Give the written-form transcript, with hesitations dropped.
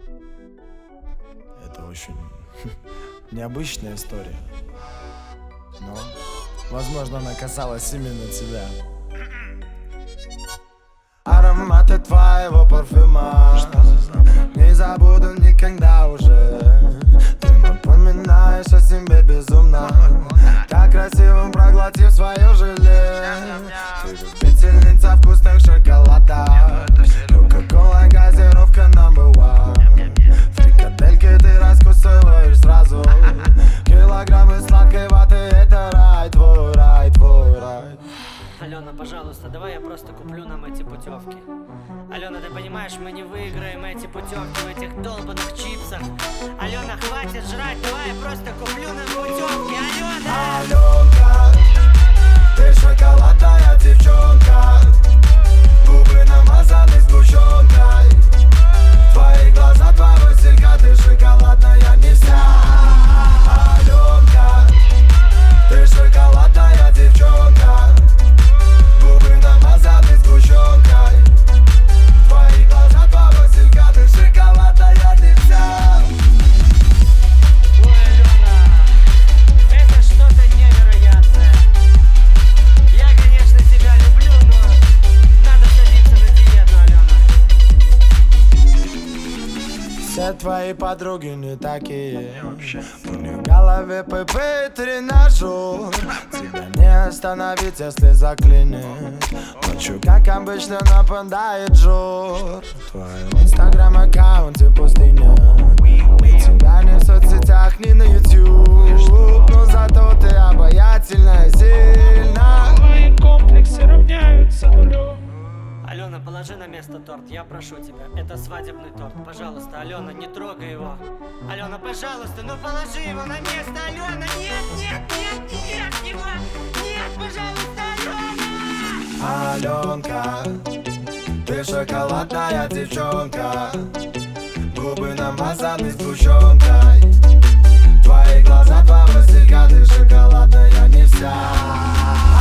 Это очень необычная история. Но, возможно, она касалась именно тебя. Ароматы твоего парфюма не забуду никогда уже. Ты напоминаешь о себе безумно, так красивым проглотив свое желе. Ты любительница вкусных шоколадов, кока-кола, газировка number one. Фрикадельки ты раскусываешь сразу, килограммы сладкой ваты — это рай, твой рай, твой рай. Алена, пожалуйста, давай я просто куплю нам эти путевки. Алена, ты понимаешь, мы не выиграем эти путевки в этих долбанных чипсах. Алена, хватит жрать, давай я просто куплю нам путевки. Алена! Аленка, ты шоколадная девчонка, губы намазаны сгущенкой. Твои глаза, два василька, ты шоколадная не вся. Аленка, ты шоколадная девчонка, губы намазаны сгущенкой. Твои глаза, два василька, ты шоколадная не вся. Ой, Алена, это что-то невероятное. Я, конечно, тебя люблю, но надо садиться на диету, Алена. Все твои подруги не такие, у них в голове ПП тренажер. Тебя не остановить, если заклинит. Ночью, как обычно, нападает жор. В твоем инстаграм-аккаунте пустыня, и тебя не в соцсетях, ни на YouTube. Но зато ты обаятельная, сильна. Твои комплексы равняются нулю. Алена, положи на место торт, я прошу тебя. Это свадебный торт, пожалуйста, Алена, не трогай его. Алена, пожалуйста, ну положи его на место, Алена. Нет, нет, нет, нет, его. Нет, пожалуйста, Алена. Аленка, ты шоколадная девчонка, губы намазаны сгущенкой. Твои глаза, два василька, ты шоколадная не вся.